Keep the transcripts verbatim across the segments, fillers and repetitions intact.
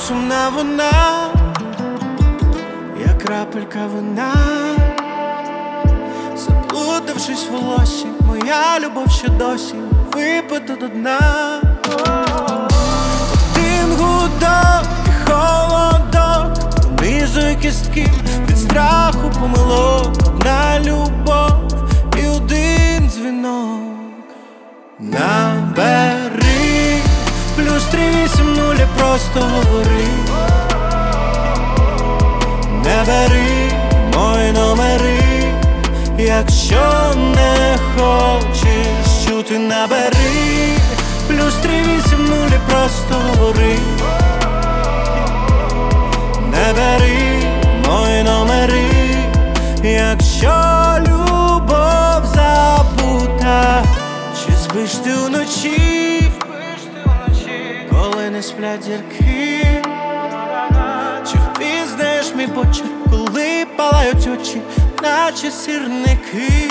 сумна вона, як крапелька вина, заплутавшись в волосі, моя любов ще досі випита до дна. Один гудок і холодок пронизує кістки від страху помилок. Одна любов і один дзвінок. Набери плюс три вісім нуль і просто говори. Не бери мої номери, якщо не хочеш чути. Набери плюс три вісім нуль і просто говори. Не бери мої номери, якщо любов забута. Чи спиш ти вночі, коли не сплять зірки? Чи впізнаєш мій почерк, коли палають очі, наче сірники?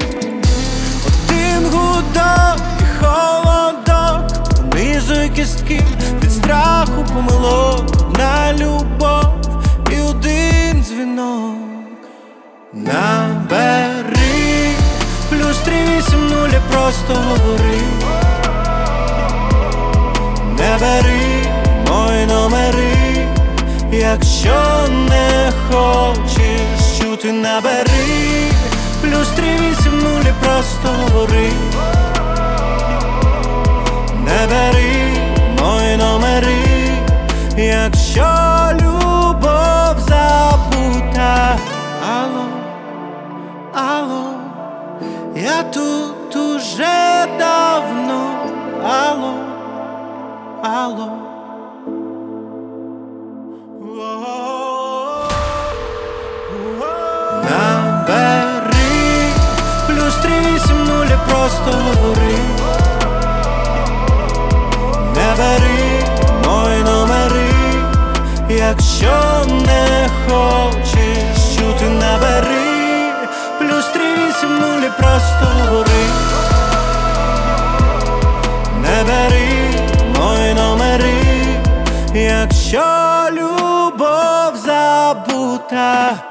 Один гудок і холодок пронизує кістки від страху помилок. Одна любов і один дзвінок. Набери плюс три вісім нуль і просто говори. Не бери мої номери, якщо не хочеш чути. Набери плюс три вісім нуль і просто говори. Не бери мої номери, якщо любов забута. Алло, алло, я тут уже давно. Алло, алло. Набери плюс три вісім нуль і просто говори. Не бери мої номери, якщо не хочеш чути. Набери плюс три вісім нуль і просто говори. Не бери мої номери, якщо любов забута.